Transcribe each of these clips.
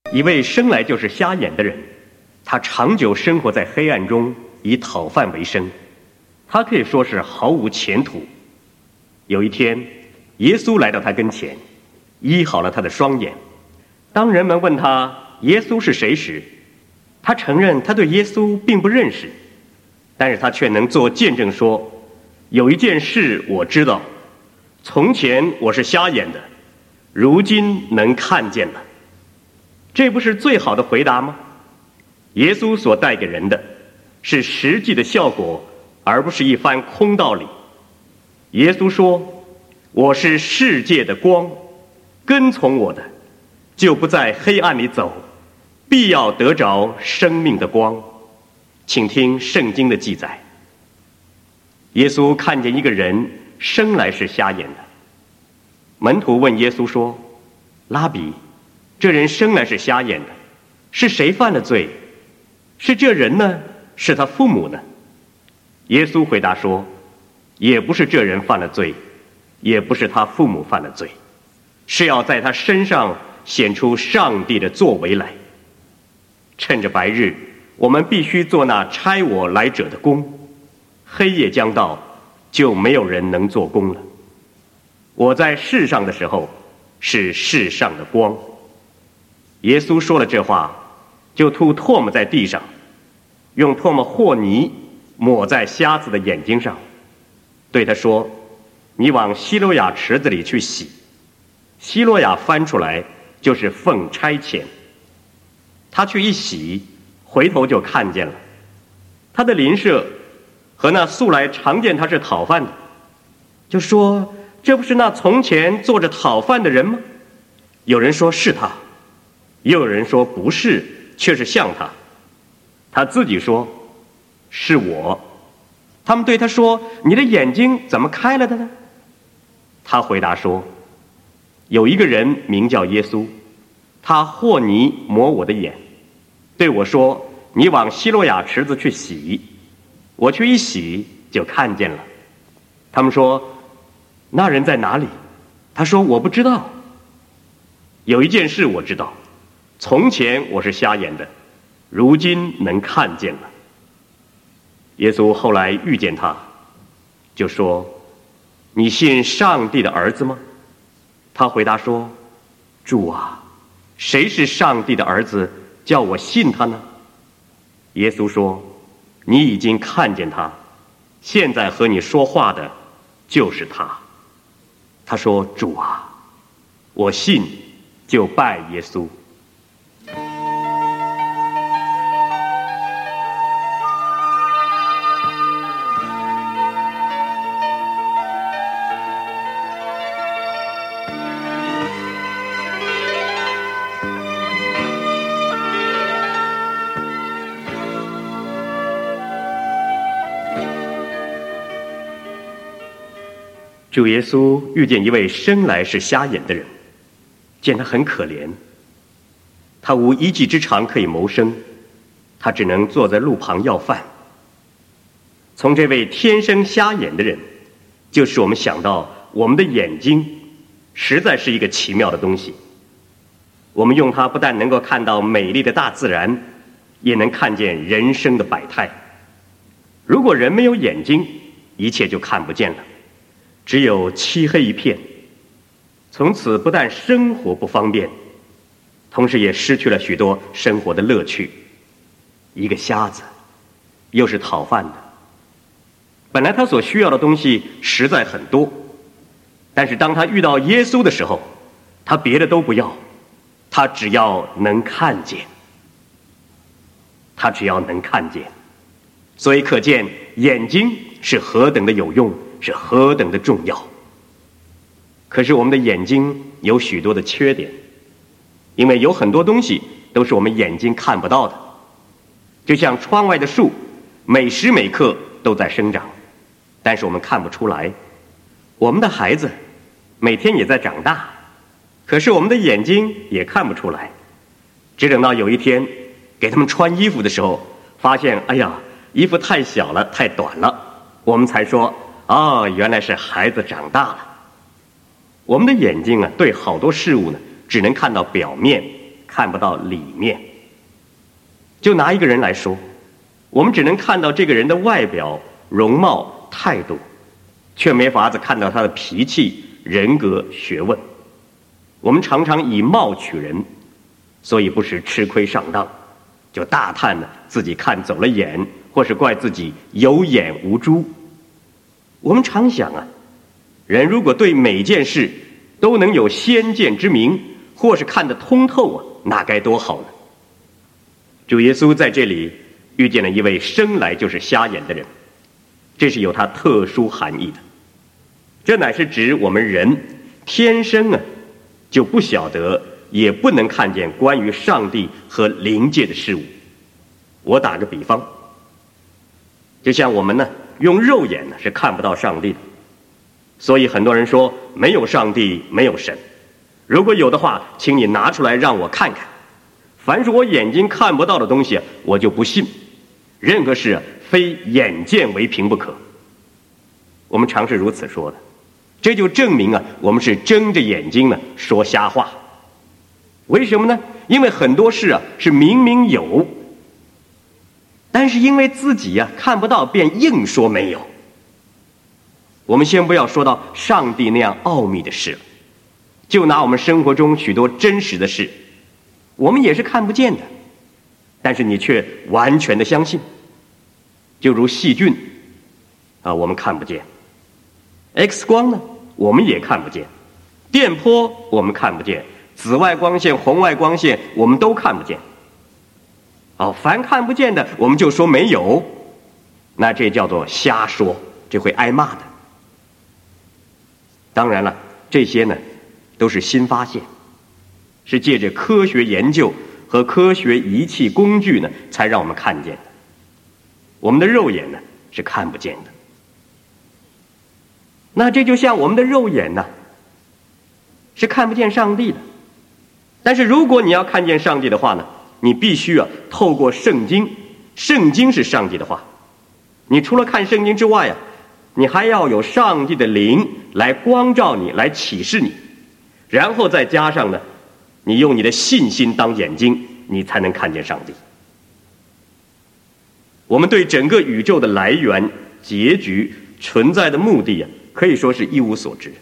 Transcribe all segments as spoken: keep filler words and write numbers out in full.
一位生来就是瞎眼的人，他长久生活在黑暗中，以讨饭为生，他可以说是毫无前途。有一天，耶稣来到他跟前，医好了他的双眼。当人们问他耶稣是谁时，他承认他对耶稣并不认识，但是他却能做见证说，有一件事我知道，从前我是瞎眼的，如今能看见了。这不是最好的回答吗？耶稣所带给人的是实际的效果，而不是一番空道理。耶稣说，我是世界的光，跟从我的就不在黑暗里走，必要得着生命的光。请听圣经的记载。耶稣看见一个人生来是瞎眼的，门徒问耶稣说，拉比，这人生来是瞎眼的，是谁犯了罪？是这人呢，是他父母呢？耶稣回答说，也不是这人犯了罪，也不是他父母犯了罪，是要在他身上显出上帝的作为来。趁着白日，我们必须做那差我来者的工，黑夜将到，就没有人能做工了。我在世上的时候，是世上的光。耶稣说了这话，就吐唾沫在地上，用唾沫和泥抹在瞎子的眼睛上，对他说，你往西罗亚池子里去洗。西罗亚翻出来就是奉差遣。他去一洗，回头就看见了。他的邻舍和那素来常见他是讨饭的，就说，这不是那从前坐着讨饭的人吗？有人说是他，也有人说不是，却是像他。他自己说，是我。他们对他说，你的眼睛怎么开了的呢？他回答说，有一个人名叫耶稣，他和泥抹我的眼，对我说，你往西罗亚池子去洗。我去一洗，就看见了。他们说，那人在哪里？他说，我不知道。有一件事我知道，从前我是瞎眼的，如今能看见了。耶稣后来遇见他，就说，你信上帝的儿子吗？他回答说，主啊，谁是上帝的儿子，叫我信他呢？耶稣说，你已经看见他，现在和你说话的就是他。他说，主啊，我信，就拜耶稣。主耶稣遇见一位生来是瞎眼的人，见他很可怜，他无一技之长可以谋生，他只能坐在路旁要饭。从这位天生瞎眼的人，就使我们想到我们的眼睛实在是一个奇妙的东西。我们用它不但能够看到美丽的大自然，也能看见人生的百态。如果人没有眼睛，一切就看不见了，只有漆黑一片，从此不但生活不方便，同时也失去了许多生活的乐趣。一个瞎子，又是讨饭的，本来他所需要的东西实在很多，但是当他遇到耶稣的时候，他别的都不要，他只要能看见，他只要能看见。所以可见眼睛是何等的有用，是何等的重要。可是我们的眼睛有许多的缺点，因为有很多东西都是我们眼睛看不到的。就像窗外的树，每时每刻都在生长，但是我们看不出来。我们的孩子每天也在长大，可是我们的眼睛也看不出来。只等到有一天给他们穿衣服的时候，发现哎呀，衣服太小了，太短了，我们才说，哦，原来是孩子长大了。我们的眼睛啊，对好多事物呢，只能看到表面， 看不到里面。就拿一个人来说，我们只能看到这个人的外表、容貌、态度，却没法子看到他的脾气、人格、学问。我们常常以貌取人，所以不时吃亏上当，就大叹呢自己看走了眼，或是怪自己有眼无珠。我们常想啊，人如果对每件事都能有先见之明，或是看得通透啊，那该多好呢。主耶稣在这里遇见了一位生来就是瞎眼的人，这是有他特殊含义的。这乃是指我们人天生啊就不晓得，也不能看见关于上帝和灵界的事物。我打个比方，就像我们呢用肉眼呢是看不到上帝的，所以很多人说没有上帝，没有神。如果有的话，请你拿出来让我看看。凡是我眼睛看不到的东西，我就不信。任何事非眼见为凭不可。我们常是如此说的，这就证明啊，我们是睁着眼睛呢说瞎话。为什么呢？因为很多事啊是明明有，但是因为自己啊看不到，便硬说没有。我们先不要说到上帝那样奥秘的事了，就拿我们生活中许多真实的事，我们也是看不见的，但是你却完全的相信。就如细菌啊，我们看不见； X 光呢，我们也看不见；电波我们看不见；紫外光线、红外光线我们都看不见。哦，凡看不见的，我们就说没有，那这叫做瞎说，这会挨骂的。当然了，这些呢都是新发现，是借着科学研究和科学仪器工具呢才让我们看见的。我们的肉眼呢是看不见的。那这就像我们的肉眼呢是看不见上帝的，但是如果你要看见上帝的话呢，你必须啊透过圣经，圣经是上帝的话。你除了看圣经之外啊，你还要有上帝的灵来光照你，来启示你，然后再加上呢，你用你的信心当眼睛，你才能看见上帝。我们对整个宇宙的来源、结局、存在的目的啊，可以说是一无所知。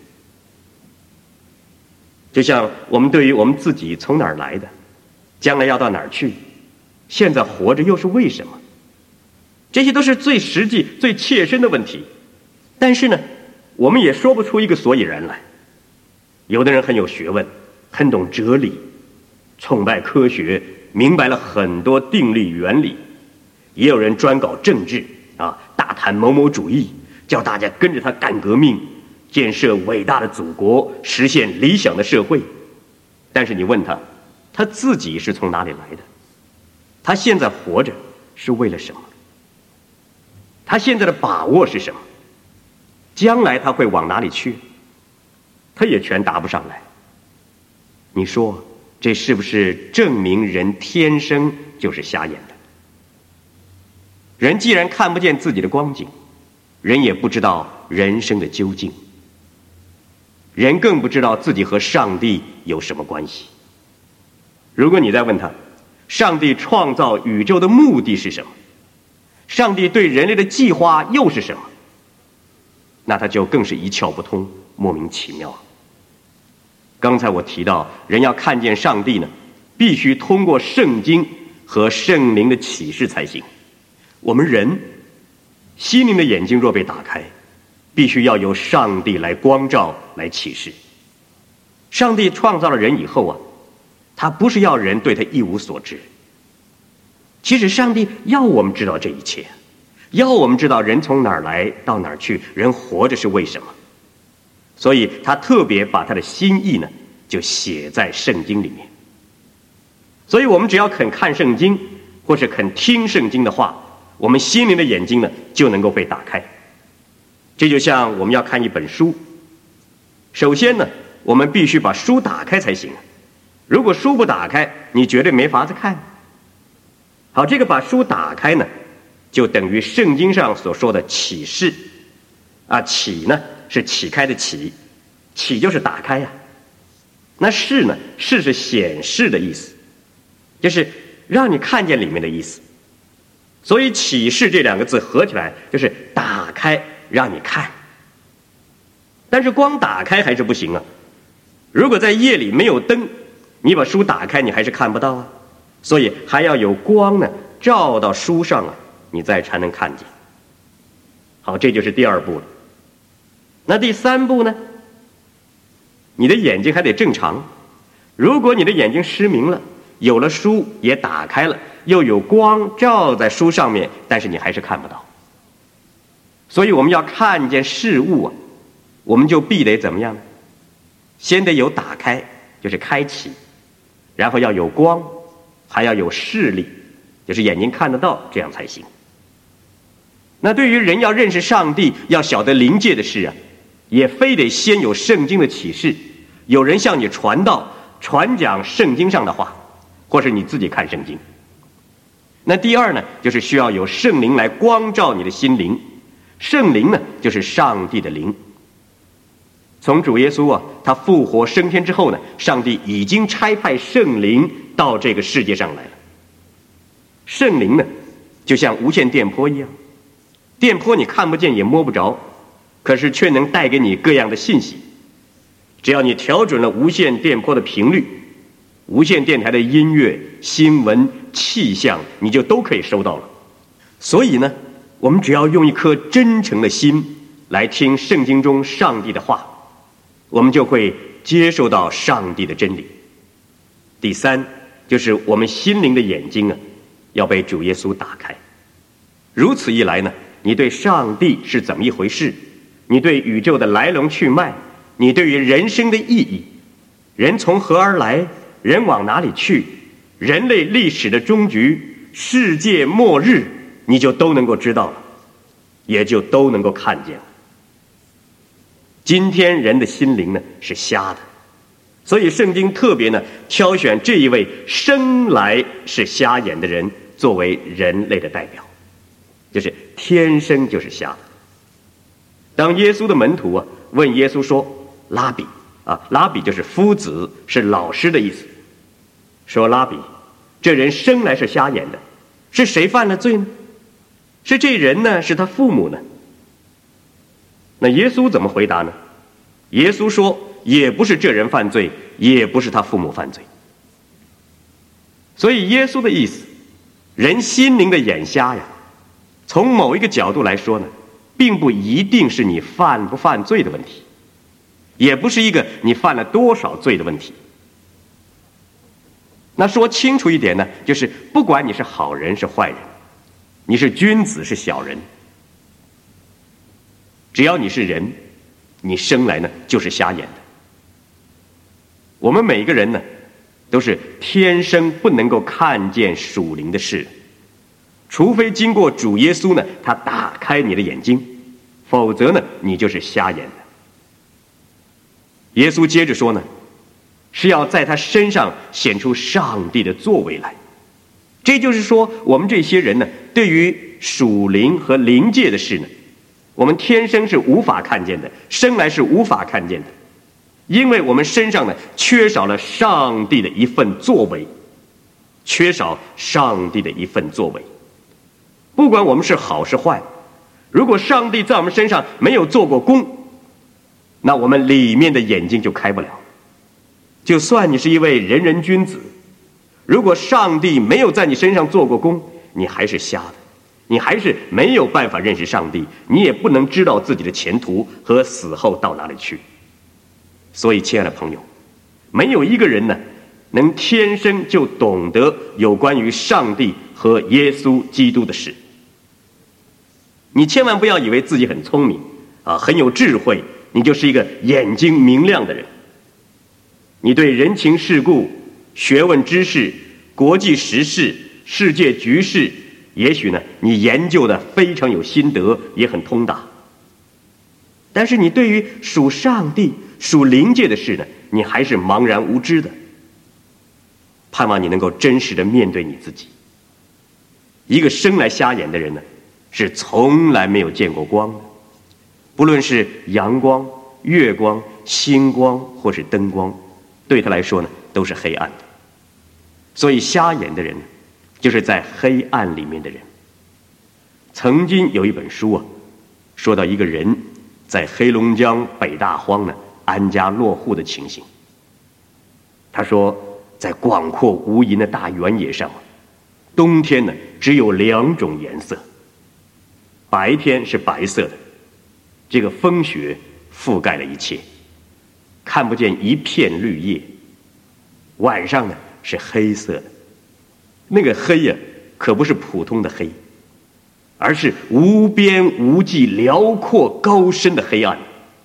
就像我们对于我们自己从哪儿来的，将来要到哪儿去，现在活着又是为什么，这些都是最实际、最切身的问题。但是呢，我们也说不出一个所以然来。有的人很有学问，很懂哲理，崇拜科学，明白了很多定律原理。也有人专搞政治啊，大谈某某主义，叫大家跟着他干革命，建设伟大的祖国，实现理想的社会。但是你问他，他自己是从哪里来的？他现在活着是为了什么？他现在的把握是什么？将来他会往哪里去？他也全答不上来。你说这是不是证明人天生就是瞎眼的？人既然看不见自己的光景，人也不知道人生的究竟，人更不知道自己和上帝有什么关系。如果你再问他，上帝创造宇宙的目的是什么？上帝对人类的计划又是什么？那他就更是一窍不通，莫名其妙。刚才我提到，人要看见上帝呢，必须通过圣经和圣灵的启示才行。我们人心灵的眼睛若被打开，必须要由上帝来光照，来启示。上帝创造了人以后啊，他不是要人对他一无所知。其实上帝要我们知道这一切，要我们知道人从哪儿来到哪儿去，人活着是为什么。所以他特别把他的心意呢就写在圣经里面。所以我们只要肯看圣经，或是肯听圣经的话，我们心灵的眼睛呢就能够被打开。这就像我们要看一本书，首先呢我们必须把书打开才行。如果书不打开，你绝对没法子看。好，这个把书打开呢就等于圣经上所说的启示啊，启呢是启开的启，启就是打开呀、啊。那示呢，示是显示的意思， 就是让你看见里面的意思。所以启示这两个字合起来就是打开，让你看。但是光打开还是不行啊，如果在夜里没有灯，你把书打开你还是看不到啊，所以还要有光呢，照到书上啊，你再才能看见。好，这就是第二步了。那第三步呢？你的眼睛还得正常。如果你的眼睛失明了，有了书也打开了，又有光照在书上面，但是你还是看不到。所以我们要看见事物啊，我们就必得怎么样呢？先得有打开，就是开启，然后要有光，还要有视力，就是眼睛看得到，这样才行。那对于人要认识上帝，要晓得灵界的事啊，也非得先有圣经的启示，有人向你传道，传讲圣经上的话，或是你自己看圣经。那第二呢，就是需要有圣灵来光照你的心灵。圣灵呢，就是上帝的灵。从主耶稣啊，他复活升天之后呢，上帝已经差派圣灵到这个世界上来了。圣灵呢，就像无线电波一样，电波你看不见也摸不着，可是却能带给你各样的信息。只要你调准了无线电波的频率，无线电台的音乐、新闻、气象，你就都可以收到了。所以呢，我们只要用一颗真诚的心来听圣经中上帝的话，我们就会接受到上帝的真理。第三，就是我们心灵的眼睛啊，要被主耶稣打开。如此一来呢，你对上帝是怎么一回事，你对宇宙的来龙去脉，你对于人生的意义，人从何而来，人往哪里去，人类历史的终局，世界末日，你就都能够知道了，也就都能够看见了。今天人的心灵呢是瞎的，所以圣经特别呢挑选这一位生来是瞎眼的人作为人类的代表，就是天生就是瞎的。当耶稣的门徒啊问耶稣说：“拉比啊，拉比就是夫子，是老师的意思。说拉比，这人生来是瞎眼的，是谁犯了罪呢？是这人呢？是他父母呢？”那耶稣怎么回答呢？耶稣说，也不是这人犯罪，也不是他父母犯罪。所以耶稣的意思，人心灵的眼瞎呀，从某一个角度来说呢，并不一定是你犯不犯罪的问题，也不是一个你犯了多少罪的问题。那说清楚一点呢，就是不管你是好人是坏人，你是君子是小人，只要你是人，你生来呢就是瞎眼的。我们每个人呢都是天生不能够看见属灵的事，除非经过主耶稣呢他打开你的眼睛，否则呢你就是瞎眼的。耶稣接着说呢，是要在他身上显出上帝的作为来。这就是说，我们这些人呢对于属灵和灵界的事呢，我们天生是无法看见的，生来是无法看见的，因为我们身上呢缺少了上帝的一份作为，缺少上帝的一份作为。不管我们是好是坏，如果上帝在我们身上没有做过工，那我们里面的眼睛就开不了。就算你是一位仁人君子，如果上帝没有在你身上做过工，你还是瞎的，你还是没有办法认识上帝，你也不能知道自己的前途和死后到哪里去。所以亲爱的朋友，没有一个人呢能天生就懂得有关于上帝和耶稣基督的事。你千万不要以为自己很聪明啊，很有智慧，你就是一个眼睛明亮的人。你对人情世故、学问知识、国际时事、世界局势，也许呢你研究的非常有心得，也很通达，但是你对于属上帝、属灵界的事呢，你还是茫然无知的。盼望你能够真实的面对你自己。一个生来瞎眼的人呢，是从来没有见过光的，不论是阳光、月光、星光或是灯光，对他来说呢都是黑暗的。 所以瞎眼的人就是在黑暗里面的人。曾经有一本书啊，说到一个人在黑龙江北大荒呢安家落户的情形。他说，在广阔无垠的大原野上，冬天呢只有两种颜色，白天是白色的，这个风雪覆盖了一切，看不见一片绿叶；晚上呢是黑色的，那个黑呀、啊，可不是普通的黑，而是无边无际、辽阔高深的黑暗。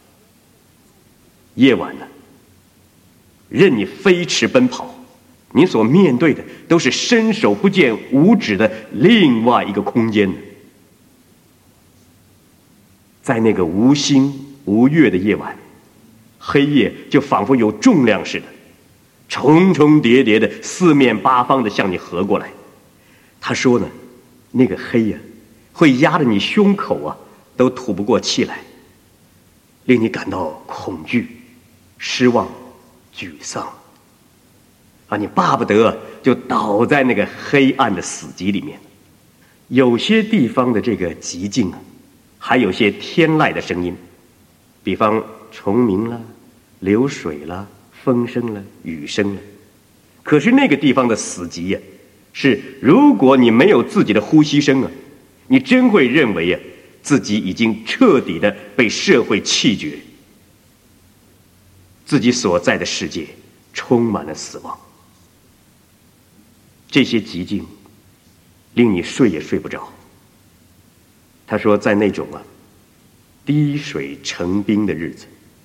夜晚呢，任你飞驰奔跑，你所面对的都是伸手不见五指的另外一个空间。在那个无星无月的夜晚，黑夜就仿佛有重量似的，重重叠叠的四面八方的向你合过来。他说呢，那个黑呀、啊，会压得你胸口啊都吐不过气来，令你感到恐惧、失望、沮丧啊！你巴不得就倒在那个黑暗的死寂里面。有些地方的这个寂静啊，还有些天籁的声音，比方虫鸣啦、流水啦、风声啦、雨声啦。可是那个地方的死寂呀、啊，是如果你没有自己的呼吸声啊，你真会认为啊，自己已经彻底的被社会弃绝，自己所在的世界充满了死亡。这些寂静令你睡也睡不着。他说，在那种啊滴水成冰的日子，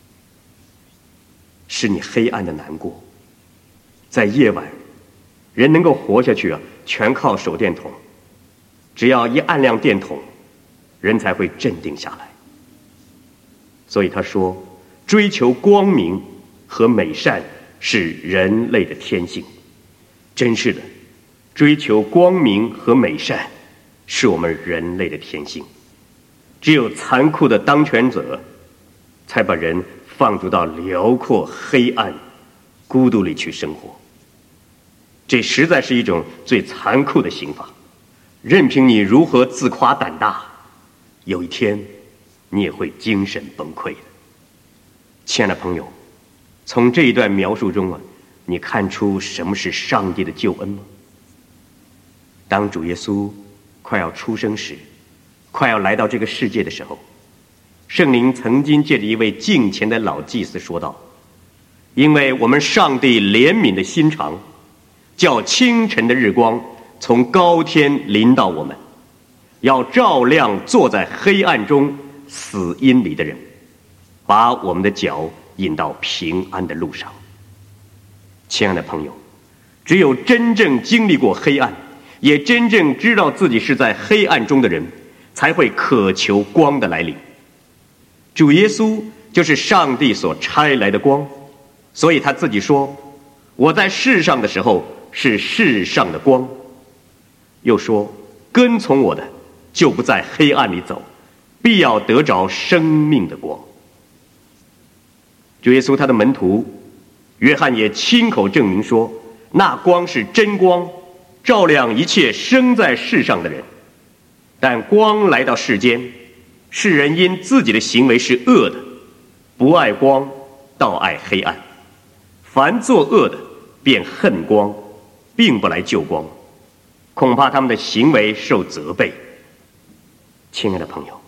是你黑暗的难过。在夜晚，人能够活下去啊，全靠手电筒。只要一按亮电筒，人才会镇定下来。所以他说，追求光明和美善是人类的天性。真是的，追求光明和美善是我们人类的天性。只有残酷的当权者才把人放逐到辽阔黑暗孤独里去生活，这实在是一种最残酷的刑罚。任凭你如何自夸胆大，有一天你也会精神崩溃的。亲爱的朋友，从这一段描述中啊，你看出什么是上帝的救恩吗？当主耶稣快要出生时，快要来到这个世界的时候，圣灵曾经借着一位敬虔的老祭司说道，因为我们上帝怜悯的心肠，叫清晨的日光从高天临到我们，要照亮坐在黑暗中死荫里的人，把我们的脚引到平安的路上。亲爱的朋友，只有真正经历过黑暗，也真正知道自己是在黑暗中的人，才会渴求光的来临。主耶稣就是上帝所差来的光，所以他自己说，我在世上的时候是世上的光。又说，跟从我的就不在黑暗里走，必要得着生命的光。主耶稣他的门徒约翰也亲口证明说，那光是真光，照亮一切生在世上的人。但光来到世间，世人因自己的行为是恶的，不爱光，倒爱黑暗。凡作恶的便恨光，并不来救光，恐怕他们的行为受责备。亲爱的朋友，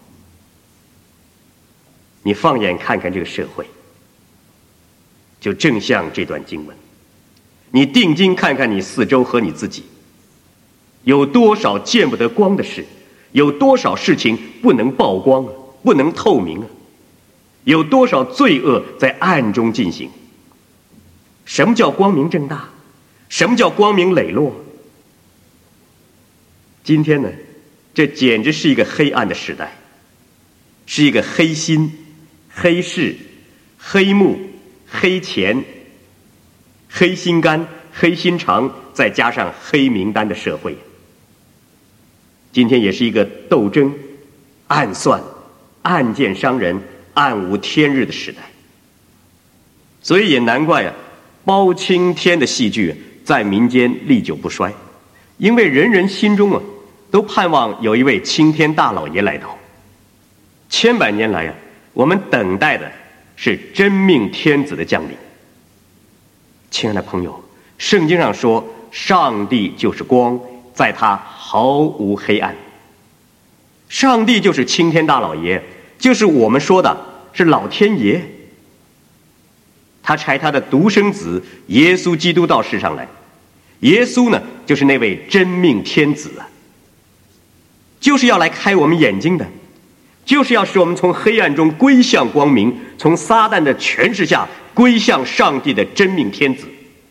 你放眼看看这个社会，就正像这段经文，你定睛看看你四周和你自己，有多少见不得光的事，有多少事情不能曝光啊，不能透明啊，有多少罪恶在暗中进行。什么叫光明正大？什么叫光明磊落？今天呢，这简直是一个黑暗的时代，是一个黑心、黑市、黑幕、黑钱、黑心肝、黑心肠，再加上黑名单的社会。今天也是一个斗争、暗算、暗箭伤人、暗无天日的时代。所以也难怪啊，包青天的戏剧在民间历久不衰，因为人人心中啊都盼望有一位青天大老爷来到。千百年来啊，我们等待的是真命天子的降临。亲爱的朋友，圣经上说，上帝就是光，在他毫无黑暗。上帝就是青天大老爷，就是我们说的是老天爷。他差他的独生子耶稣基督到世上来，耶稣呢，就是那位真命天子啊，就是要来开我们眼睛的，就是要使我们从黑暗中归向光明，从撒旦的权势下归向上帝的真命天子。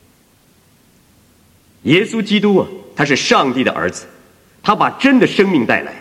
耶稣基督啊，他是上帝的儿子，他把真的生命带来，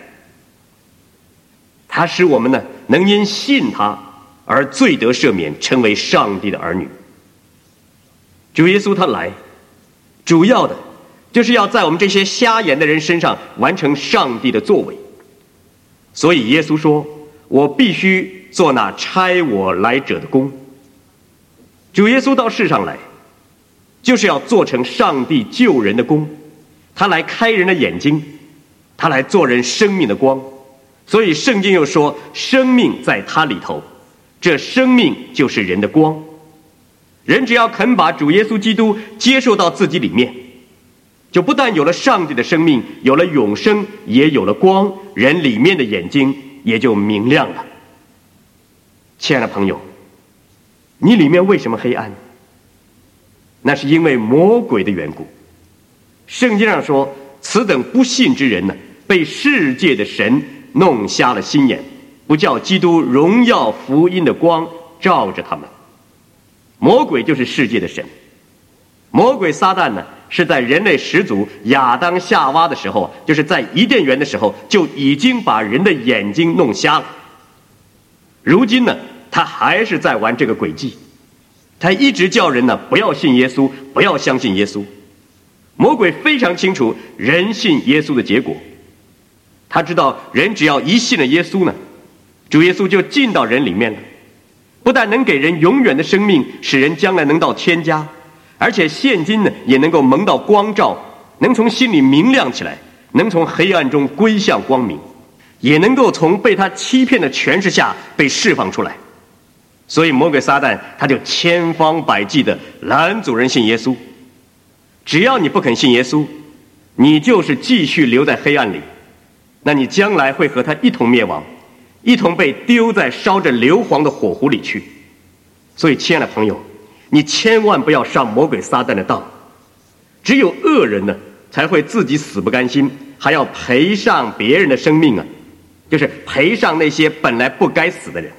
他使我们呢能因信他而罪得赦免，成为上帝的儿女。主耶稣他来，主要的就是要在我们这些瞎眼的人身上完成上帝的作为。所以耶稣说，我必须做那差我来者的工。主耶稣到世上来，就是要做成上帝救人的工，他来开人的眼睛，他来做人生命的光。所以圣经又说，生命在他里头，这生命就是人的光。人只要肯把主耶稣基督接受到自己里面，就不但有了上帝的生命，有了永生，也有了光，人里面的眼睛也就明亮了。亲爱的朋友，你里面为什么黑暗？那是因为魔鬼的缘故。圣经上说，此等不信之人呢，被世界的神弄瞎了心眼，不叫基督荣耀福音的光照着他们。魔鬼就是世界的神，魔鬼撒旦呢，是在人类始祖亚当夏娃的时候，就是在伊甸园的时候，就已经把人的眼睛弄瞎了。如今呢，他还是在玩这个诡计，他一直叫人呢不要信耶稣，不要相信耶稣。魔鬼非常清楚人信耶稣的结果，他知道人只要一信了耶稣呢，主耶稣就进到人里面了，不但能给人永远的生命，使人将来能到天家，而且现今呢也能够蒙到光照，能从心里明亮起来，能从黑暗中归向光明，也能够从被他欺骗的权势下被释放出来。所以魔鬼撒旦他就千方百计的拦阻人信耶稣。只要你不肯信耶稣，你就是继续留在黑暗里，那你将来会和他一同灭亡，一同被丢在烧着硫磺的火湖里去。所以亲爱的朋友，你千万不要上魔鬼撒旦的当。只有恶人呢，才会自己死不甘心，还要赔上别人的生命啊，就是赔上那些本来不该死的人。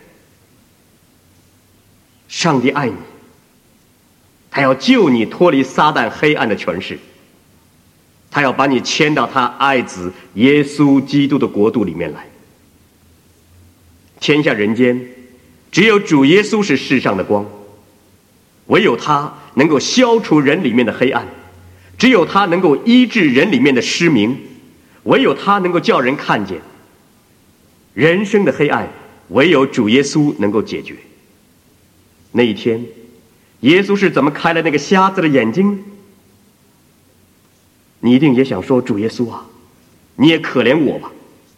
上帝爱你，他要救你脱离撒旦黑暗的权势，他要把你牵到他爱子耶稣基督的国度里面来。天下人间只有主耶稣是世上的光，唯有他能够消除人里面的黑暗，只有他能够医治人里面的失明，唯有他能够叫人看见。人生的黑暗唯有主耶稣能够解决。那一天耶稣是怎么开了那个瞎子的眼睛？你一定也想说，主耶稣啊，你也可怜我吧，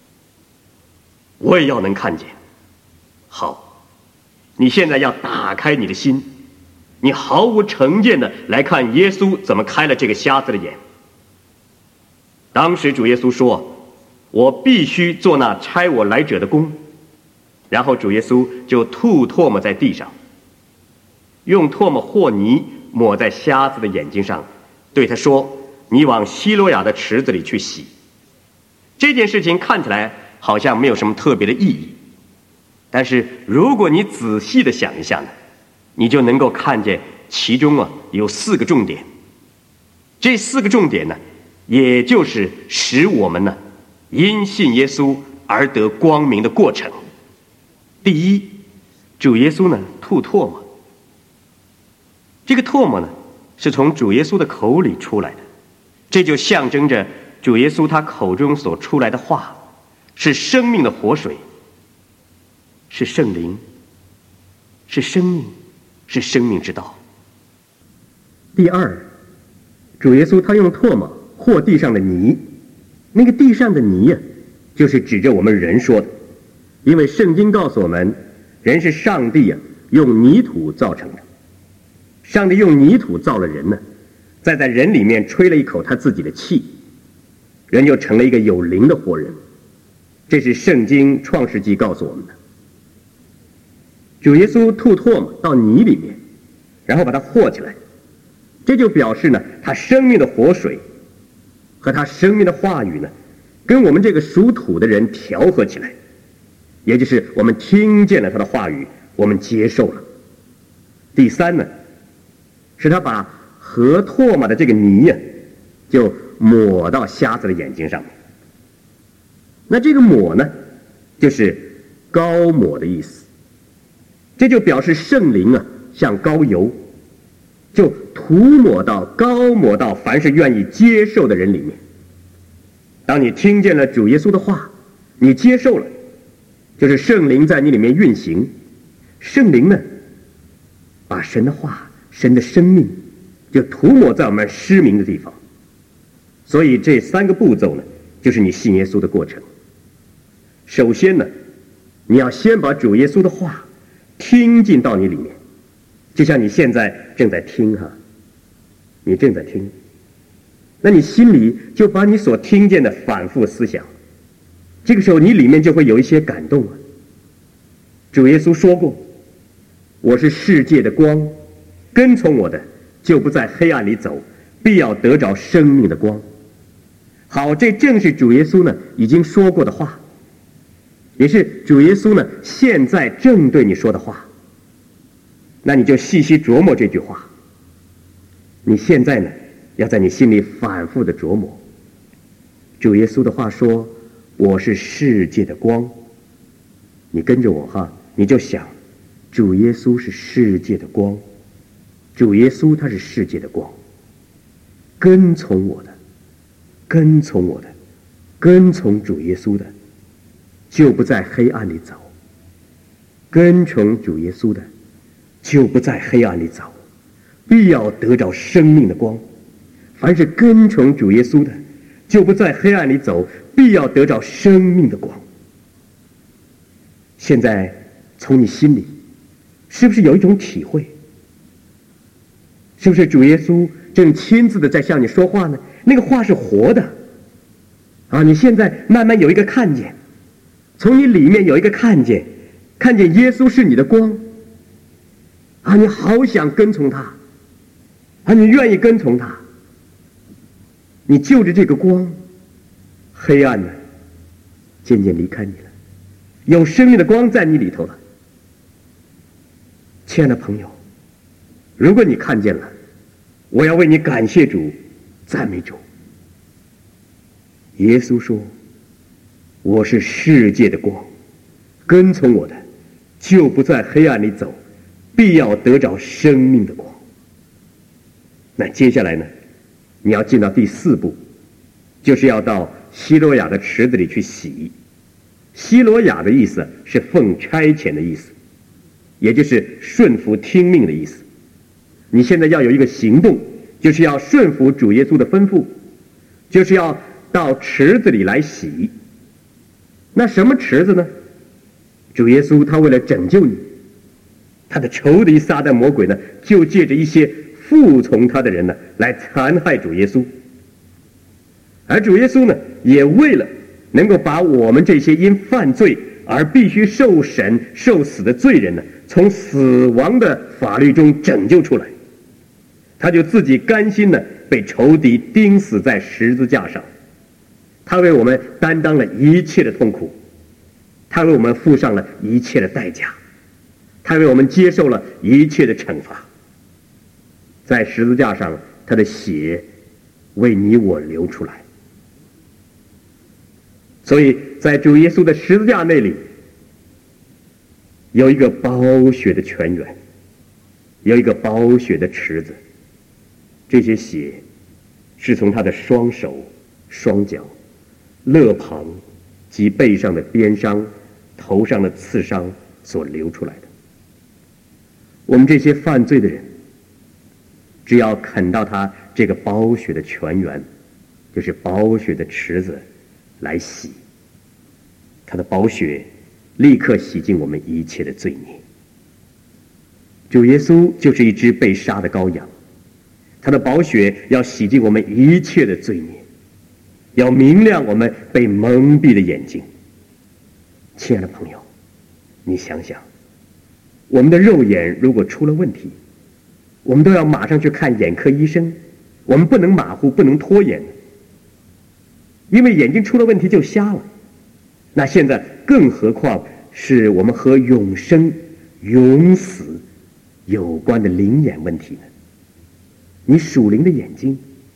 我也要能看见。好，你现在要打开你的心，你毫无成见的来看耶稣怎么开了这个瞎子的眼。当时主耶稣说，我必须做那差我来者的工。然后主耶稣就吐唾沫在地上，用唾沫和泥抹在瞎子的眼睛上，对他说，你往西罗亚的池子里去洗。这件事情看起来好像没有什么特别的意义，但是如果你仔细的想一下呢，你就能够看见其中啊有四个重点。这四个重点呢，也就是使我们呢因信耶稣而得光明的过程。第一，主耶稣呢吐唾沫，这个唾沫呢是从主耶稣的口里出来的，这就象征着主耶稣他口中所出来的话是生命的活水，是圣灵，是生命，是生命之道。第二， 主耶稣他用唾沫和地上的泥，那个地上的泥呀、啊，就是指着我们人说的，因为圣经告诉我们，人是上帝啊用泥土造成的。上帝用泥土造了人呢，再在人里面吹了一口他自己的气，人就成了一个有灵的活人。这是圣经创世纪告诉我们的。主耶稣吐唾沫到泥里面，然后把它和起来，这就表示呢，他生命的活水和他生命的话语呢，跟我们这个属土的人调和起来，也就是我们听见了他的话语，我们接受了。第三呢，是他把和唾沫的这个泥呀、啊，就抹到瞎子的眼睛上面。那这个抹呢，就是膏抹的意思，这就表示圣灵啊，像膏油，就涂抹到膏抹到凡是愿意接受的人里面。当你听见了主耶稣的话，你接受了，就是圣灵在你里面运行。圣灵呢，把神的话、神的生命就涂抹在我们失明的地方。所以这三个步骤呢，就是你信耶稣的过程。首先呢，你要先把主耶稣的话听进到你里面，就像你现在正在听哈，你正在听，那你心里就把你所听见的反复思想，这个时候你里面就会有一些感动啊。主耶稣说过，我是世界的光，跟从我的就不在黑暗里走，必要得着生命的光。好，这正是主耶稣呢已经说过的话，也是主耶稣呢现在正对你说的话。那你就细细琢磨这句话，你现在呢要在你心里反复的琢磨。主耶稣的话说，我是世界的光，你跟着我哈，你就想主耶稣是世界的光，主耶稣他是世界的光，跟从我的跟从我的跟从主耶稣的就不在黑暗里走，跟从主耶稣的就不在黑暗里走，必要得着生命的光。凡是跟从主耶稣的就不在黑暗里走，必要得着生命的光。现在从你心里是不是有一种体会？是不是主耶稣正亲自的在向你说话呢？那个话是活的啊！你现在慢慢有一个看见，从你里面有一个看见，看见耶稣是你的光啊！你好想跟从他啊！你愿意跟从他，你就着这个光，黑暗呢渐渐离开你了，有生命的光在你里头了。亲爱的朋友，如果你看见了，我要为你感谢主，赞美主。耶稣说，我是世界的光，跟从我的就不在黑暗里走，必要得着生命的光。那接下来呢，你要进到第四步，就是要到希罗亚的池子里去洗。希罗亚的意思是奉差遣的意思，也就是顺服听命的意思。你现在要有一个行动，就是要顺服主耶稣的吩咐，就是要到池子里来洗。那什么池子呢？主耶稣他为了拯救你，他的仇敌撒旦魔鬼呢，就借着一些服从他的人呢，来残害主耶稣。而主耶稣呢，也为了能够把我们这些因犯罪而必须受审受死的罪人呢，从死亡的法律中拯救出来，他就自己甘心的被仇敌钉死在十字架上，他为我们担当了一切的痛苦，他为我们付上了一切的代价，他为我们接受了一切的惩罚。在十字架上，他的血为你我流出来。所以在主耶稣的十字架那里有一个宝血的泉源，有一个宝血的池子，这些血是从他的双手、双脚、肋旁及背上的鞭伤、头上的刺伤所流出来的。我们这些犯罪的人，只要啃到他这个宝血的泉源，就是宝血的池子来洗。他的宝血立刻洗净我们一切的罪孽。主耶稣就是一只被杀的羔羊，他的宝血要洗净我们一切的罪孽，要明亮我们被蒙蔽的眼睛。亲爱的朋友，你想想，我们的肉眼如果出了问题，我们都要马上去看眼科医生，我们不能马虎，不能拖延，因为眼睛出了问题就瞎了。那现在更何况是我们和永生永死有关的灵眼问题呢？你属灵的眼睛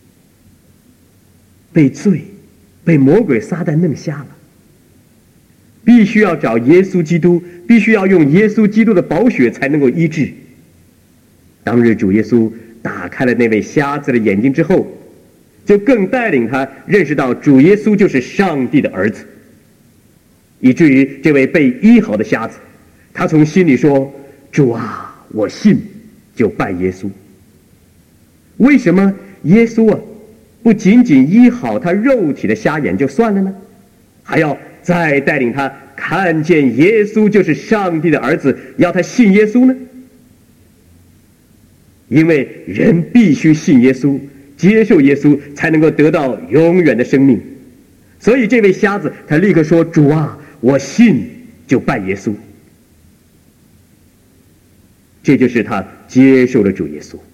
被罪被魔鬼撒旦弄瞎了，必须要找耶稣基督，必须要用耶稣基督的宝血才能够医治。当日主耶稣打开了那位瞎子的眼睛之后，就更带领他认识到主耶稣就是上帝的儿子，以至于这位被医好的瞎子，他从心里说：主啊，我信，就拜耶稣。为什么耶稣啊不仅仅医好他肉体的瞎眼就算了呢？还要再带领他看见耶稣就是上帝的儿子，要他信耶稣呢？因为人必须信耶稣，接受耶稣，才能够得到永远的生命。所以这位瞎子他立刻说：主啊，我信，就拜耶稣。这就是他接受了主耶稣，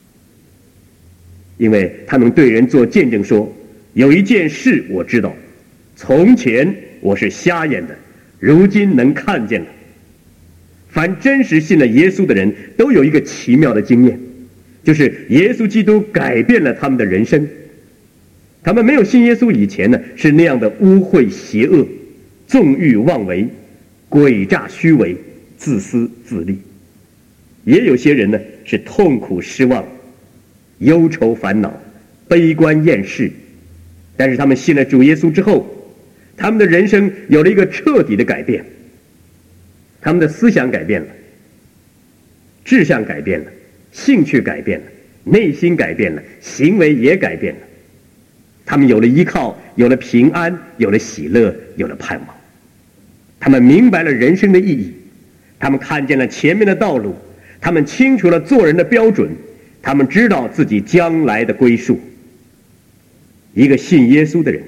因为他能对人做见证说：有一件事我知道，从前我是瞎眼的，如今能看见了。凡真实信了耶稣的人都有一个奇妙的经验，就是耶稣基督改变了他们的人生。他们没有信耶稣以前呢，是那样的污秽邪恶，纵欲妄为，诡诈虚伪，自私自利。也有些人呢是痛苦失望，忧愁烦恼，悲观厌世。但是他们信了主耶稣之后，他们的人生有了一个彻底的改变，他们的思想改变了，志向改变了，兴趣改变了，内心改变了，行为也改变了。他们有了依靠，有了平安，有了喜乐，有了盼望。他们明白了人生的意义，他们看见了前面的道路，他们清楚了做人的标准，他们知道自己将来的归宿。一个信耶稣的人，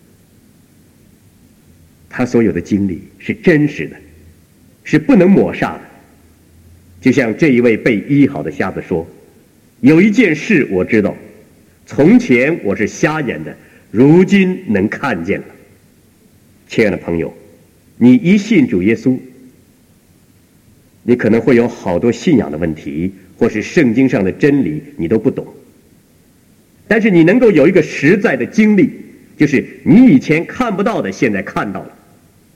他所有的经历是真实的，是不能抹煞的。就像这一位被医好的瞎子说：有一件事我知道，从前我是瞎眼的，如今能看见了。亲爱的朋友，你一信主耶稣，你可能会有好多信仰的问题，或是圣经上的真理你都不懂，但是你能够有一个实在的经历，就是你以前看不到的现在看到了。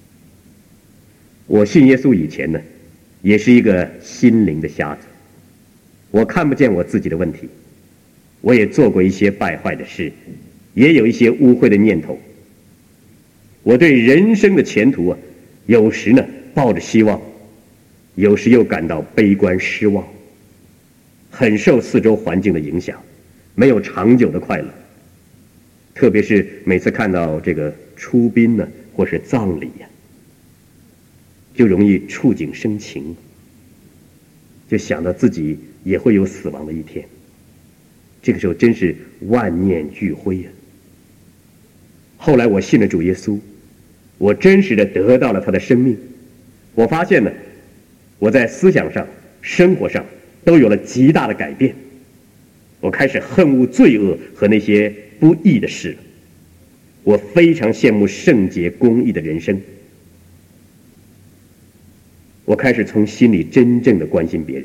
我信耶稣以前呢，也是一个心灵的瞎子，我看不见我自己的问题，我也做过一些败坏的事，也有一些污秽的念头。我对人生的前途啊，有时呢抱着希望，有时又感到悲观失望，很受四周环境的影响，没有长久的快乐。特别是每次看到这个出殡呢，或是葬礼呀、啊，就容易触景生情，就想到自己也会有死亡的一天。这个时候真是万念俱灰呀、啊。后来我信了主耶稣，我真实的得到了他的生命。我发现呢，我在思想上、生活上都有了极大的改变。我开始恨恶罪恶和那些不义的事了。我非常羡慕圣洁公义的人生。我开始从心里真正的关心别人。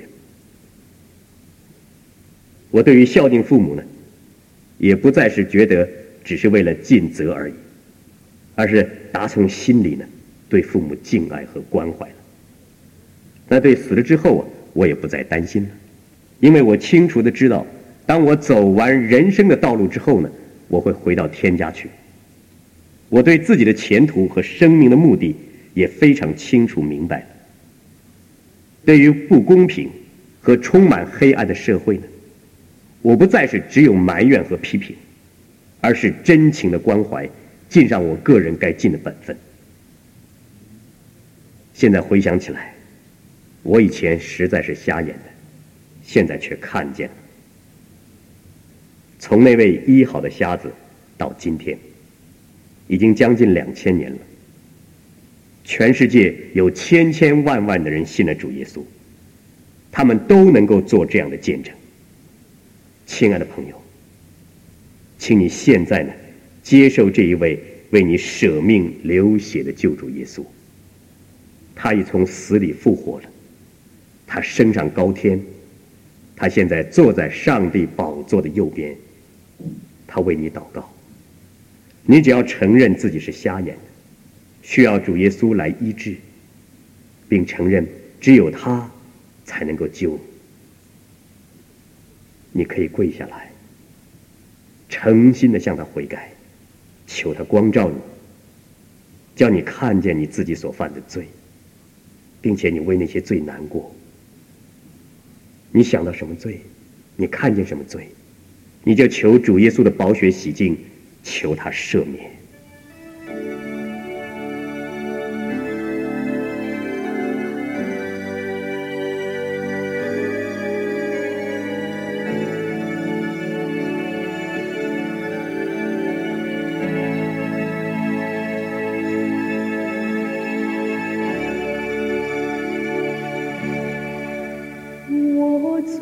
我对于孝敬父母呢，也不再是觉得只是为了尽责而已，而是打从心里呢对父母敬爱和关怀了。那对死了之后啊，我也不再担心了，因为我清楚的知道，当我走完人生的道路之后呢，我会回到天家去。我对自己的前途和生命的目的也非常清楚明白了。对于不公平和充满黑暗的社会呢， 我不再是只有埋怨和批评，而是真情的关怀，尽上我个人该尽的本分。现在回想起来，我以前实在是瞎眼的，现在却看见了。从那位医好的瞎子到今天，已经将近两千年了。全世界有千千万万的人信了主耶稣，他们都能够做这样的见证。亲爱的朋友，请你现在呢，接受这一位为你舍命流血的救主耶稣。他已从死里复活了，他升上高天，他现在坐在上帝宝座的右边，他为你祷告。你只要承认自己是瞎眼的，需要主耶稣来医治，并承认只有他才能够救你。你可以跪下来，诚心的向他悔改，求他光照你，叫你看见你自己所犯的罪，并且你为那些罪难过。你想到什么罪，你看见什么罪，你就求主耶稣的宝血洗净，求他赦免。 我最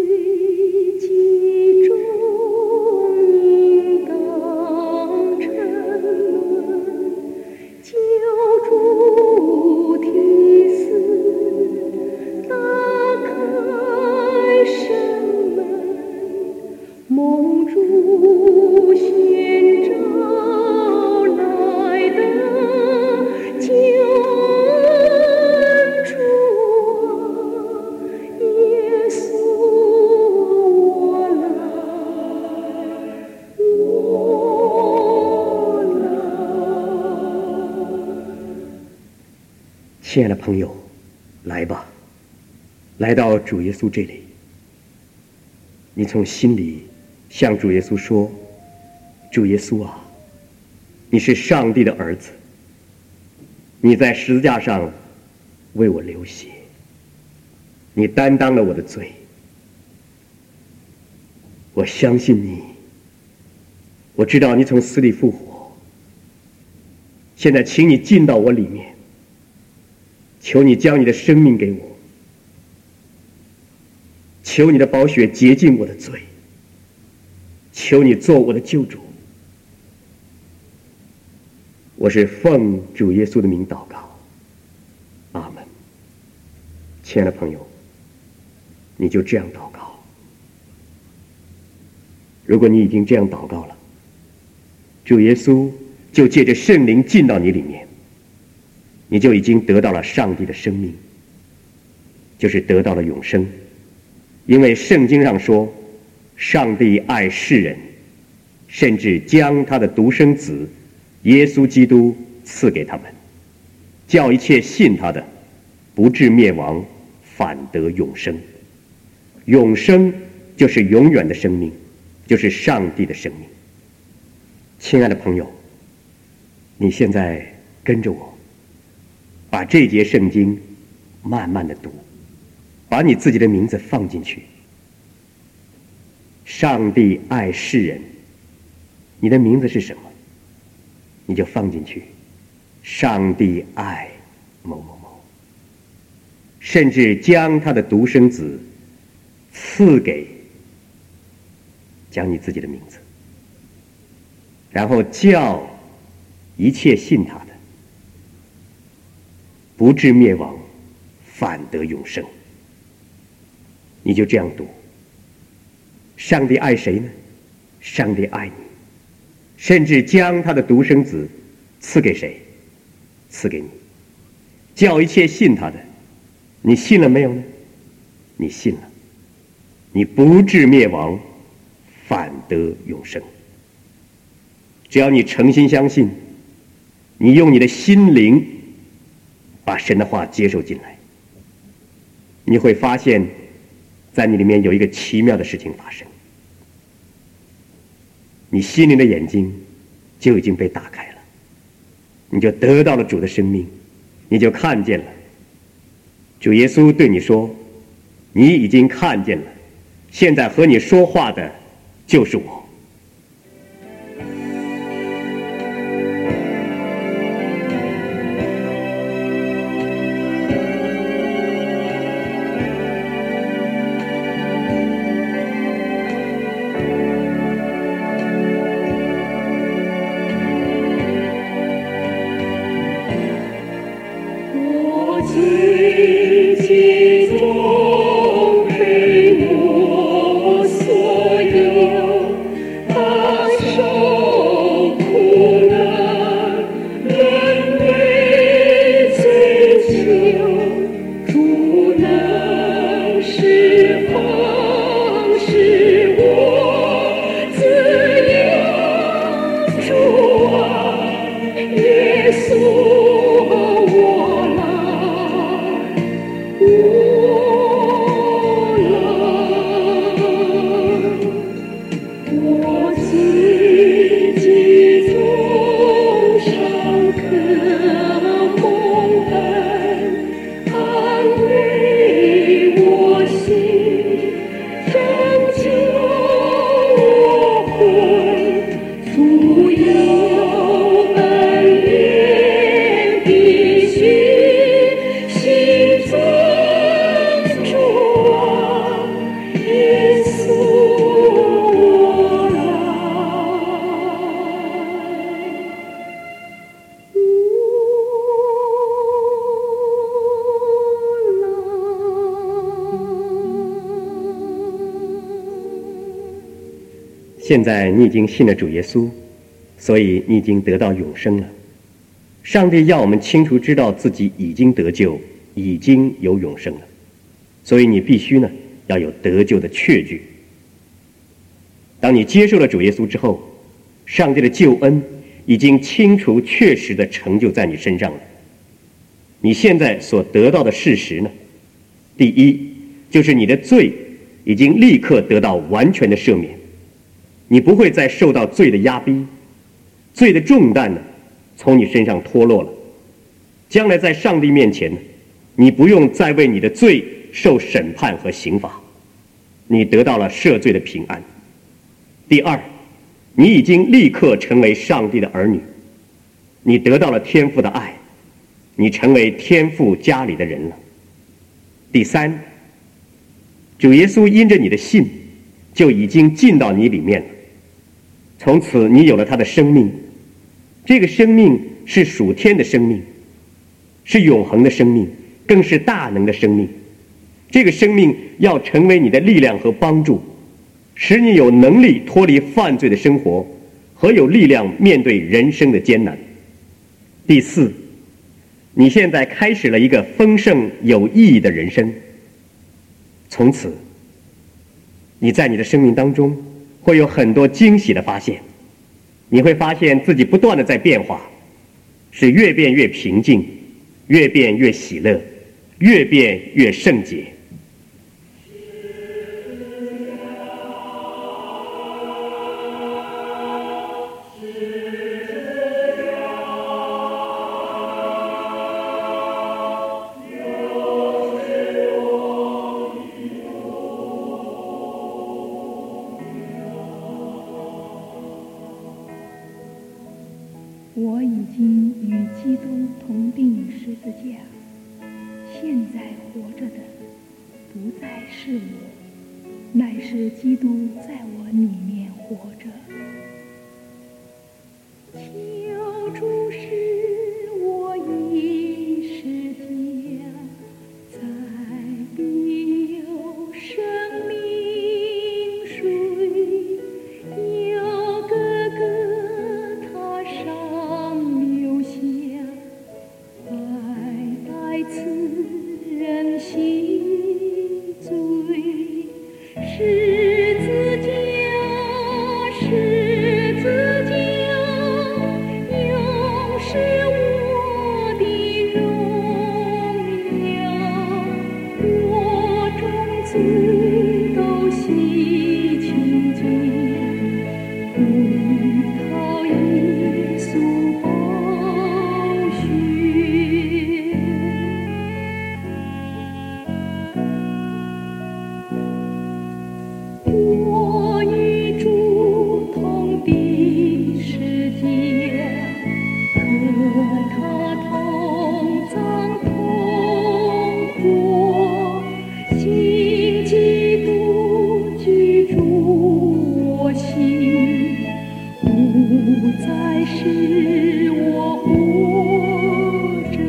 集中应当沉沦，救主提示，打开生门，梦主显照来的救恩主啊，耶稣我来，我来。 亲爱的朋友，来吧，来到主耶稣这里，你从心里向主耶稣说：主耶稣啊，你是上帝的儿子，你在十字架上为我流血，你担当了我的罪，我相信你，我知道你从死里复活。现在请你进到我里面，求你将你的生命给我，求你的宝血洁净我的罪，求你做我的救主。我是奉主耶稣的名祷告，阿门。亲爱的朋友，你就这样祷告。如果你已经这样祷告了，主耶稣就借着圣灵进到你里面，你就已经得到了上帝的生命，就是得到了永生。因为圣经上说，上帝爱世人，甚至将他的独生子耶稣基督赐给他们，叫一切信他的不至灭亡，反得永生。永生就是永远的生命，就是上帝的生命。亲爱的朋友，你现在跟着我，把这节圣经慢慢的读，把你自己的名字放进去。上帝爱世人，你的名字是什么？你就放进去。上帝爱某某某，甚至将他的独生子赐给，讲你自己的名字，然后叫一切信他的不至灭亡，反得永生。你就这样读。上帝爱谁呢？上帝爱你，甚至将他的独生子赐给谁？赐给你，叫一切信他的。你信了没有呢？你信了，你不至灭亡，反得永生。只要你诚心相信，你用你的心灵把神的话接受进来，你会发现在你里面有一个奇妙的事情发生。 你心灵的眼睛就已经被打开了，你就得到了主的生命，你就看见了。主耶稣对你说，你已经看见了，现在和你说话的就是我。现在你已经信了主耶稣，所以你已经得到永生了。上帝要我们清楚知道自己已经得救，已经有永生了，所以你必须呢要有得救的确据。当你接受了主耶稣之后，上帝的救恩已经清楚确实的成就在你身上了。你现在所得到的事实呢，第一就是你的罪已经立刻得到完全的赦免，你不会再受到罪的压逼，罪的重担呢从你身上脱落了。将来在上帝面前呢，你不用再为你的罪受审判和刑罚，你得到了赦罪的平安。第二，你已经立刻成为上帝的儿女，你得到了天父的爱，你成为天父家里的人了。第三，主耶稣因着你的信就已经进到你里面了，从此你有了他的生命，这个生命是属天的生命，是永恒的生命，更是大能的生命。这个生命要成为你的力量和帮助，使你有能力脱离犯罪的生活，和有力量面对人生的艰难。第四，你现在开始了一个丰盛有意义的人生，从此你在你的生命当中会有很多惊喜的发现，你会发现自己不断的在变化，是越变越平静，越变越喜乐，越变越圣洁。 我已经与基督同定十字架，现在活着的不再是我，乃是基督在我里面活着。求主使我一时间在必有生命水，有哥哥他上留下白白此人洗罪，十字架，十字架，永世使我活着。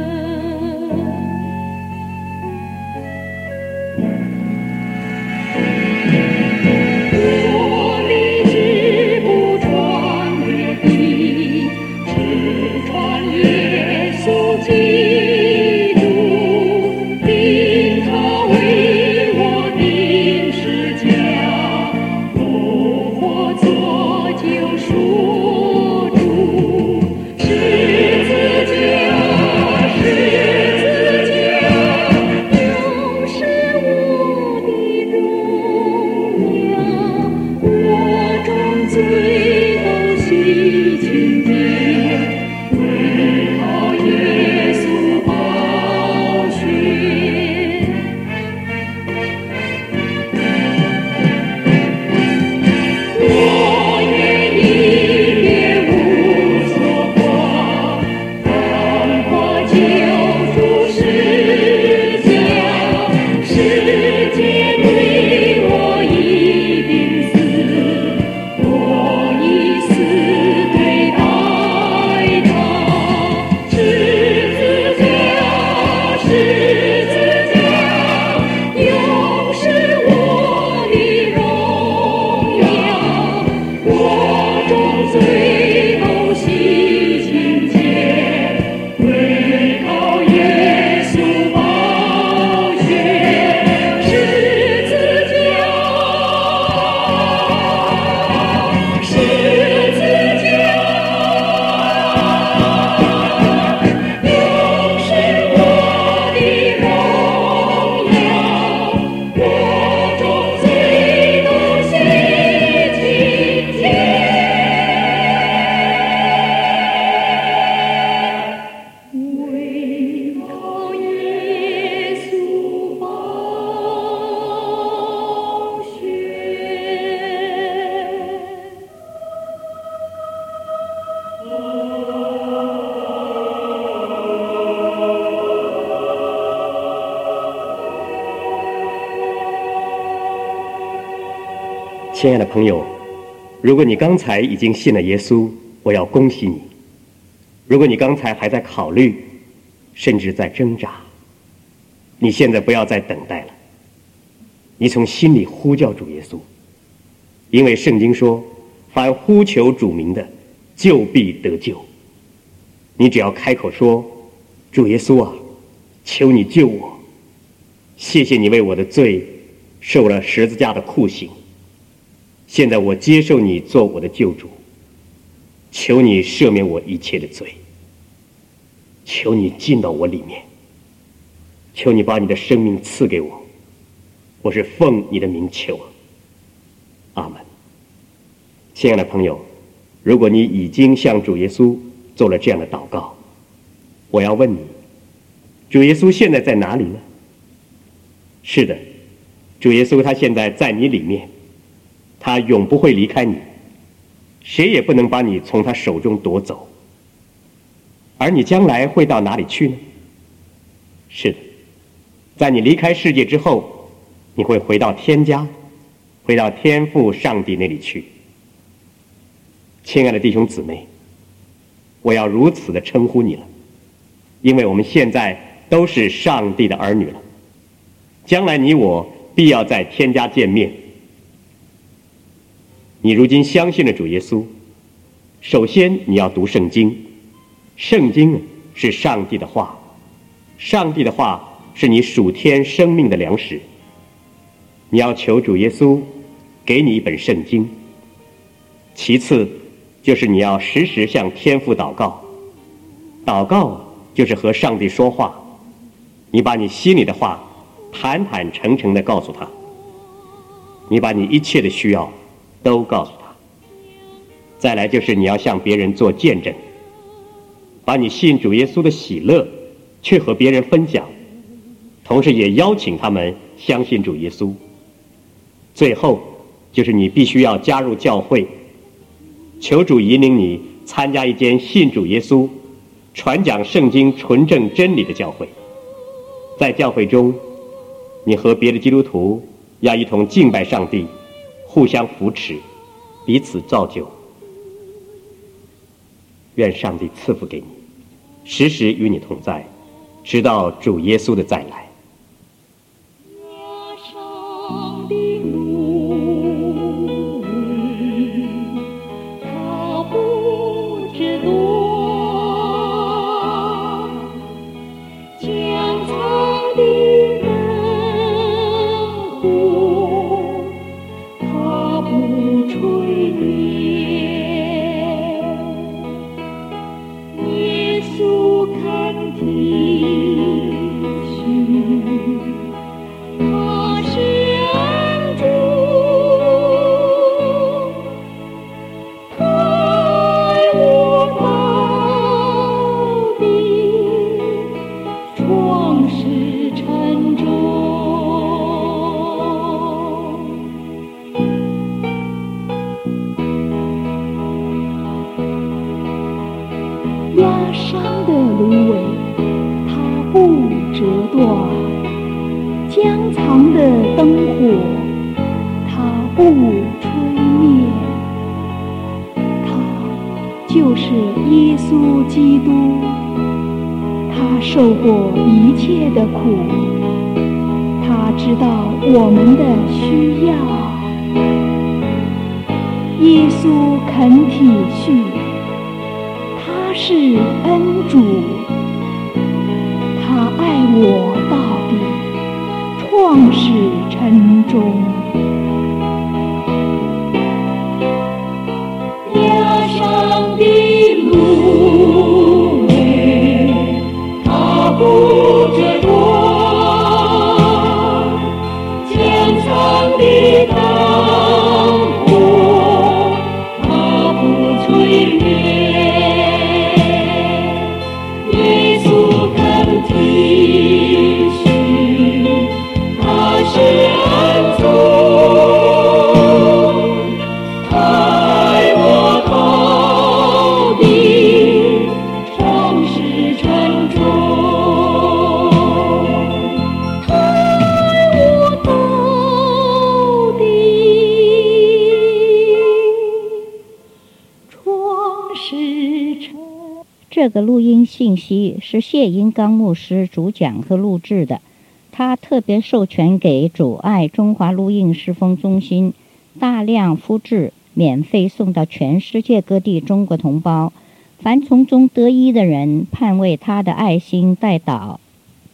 我立志不传别的，只传耶稣基督，因他为我定十架，复活作救赎主。十字架，十字架，又是我的荣耀，我众罪都洗清洁，唯靠耶稣宝血。我愿意别无所挂，放过救主十架，世界对我已定死，我以死对待他。十字架，十字架，又是我的荣耀，我众罪都洗清洁，唯靠耶稣宝血。十字架，十字架，又是我的荣耀，我众罪都洗清洁，唯靠耶稣宝血。 亲爱的朋友，如果你刚才已经信了耶稣，我要恭喜你。如果你刚才还在考虑，甚至在挣扎，你现在不要再等待了，你从心里呼叫主耶稣，因为圣经说，凡呼求主名的，就必得救。你只要开口说，主耶稣啊，求你救我，谢谢你为我的罪受了十字架的酷刑，现在我接受你做我的救主，求你赦免我一切的罪，求你进到我里面，求你把你的生命赐给我，我是奉你的名求。阿门。亲爱的朋友，如果你已经向主耶稣做了这样的祷告，我要问你，主耶稣现在在哪里呢？是的，主耶稣他现在在你里面，他永不会离开你，谁也不能把你从他手中夺走。而你将来会到哪里去呢？是的，在你离开世界之后，你会回到天家，回到天父上帝那里去。亲爱的弟兄姊妹，我要如此的称呼你了，因为我们现在都是上帝的儿女了，将来你我必要在天家见面。你如今相信了主耶稣，首先你要读圣经，圣经是上帝的话，上帝的话是你属天生命的粮食。你要求主耶稣给你一本圣经。其次就是你要时时向天父祷告，祷告就是和上帝说话，你把你心里的话坦坦诚诚地告诉他，你把你一切的需要都告诉他。再来就是你要向别人做见证，把你信主耶稣的喜乐去和别人分享，同时也邀请他们相信主耶稣。最后就是你必须要加入教会，求主引领你参加一间信主耶稣、传讲圣经纯正真理的教会。在教会中，你和别的基督徒要一同敬拜上帝，互相扶持，彼此造就。 愿上帝赐福给你，时时与你同在，直到主耶稣的再来。 压伤的芦苇，它不折断；将藏的灯火，它不吹灭。它就是耶稣基督，他受过一切的苦，他知道我们的需要。耶稣肯体恤，是恩主，他爱我到底，创始成终。压伤的芦苇，它不折断；坚强的灯火，它不吹灭。体恤，他是恩主，爱我到底，创始成终，爱我到底，创始成。 这个录音信息是谢银刚牧师主讲和录制的，他特别授权给主爱中华录音侍奉中心，大量复制，免费送到全世界各地中国同胞。凡从中得益的人，盼为他的爱心代祷。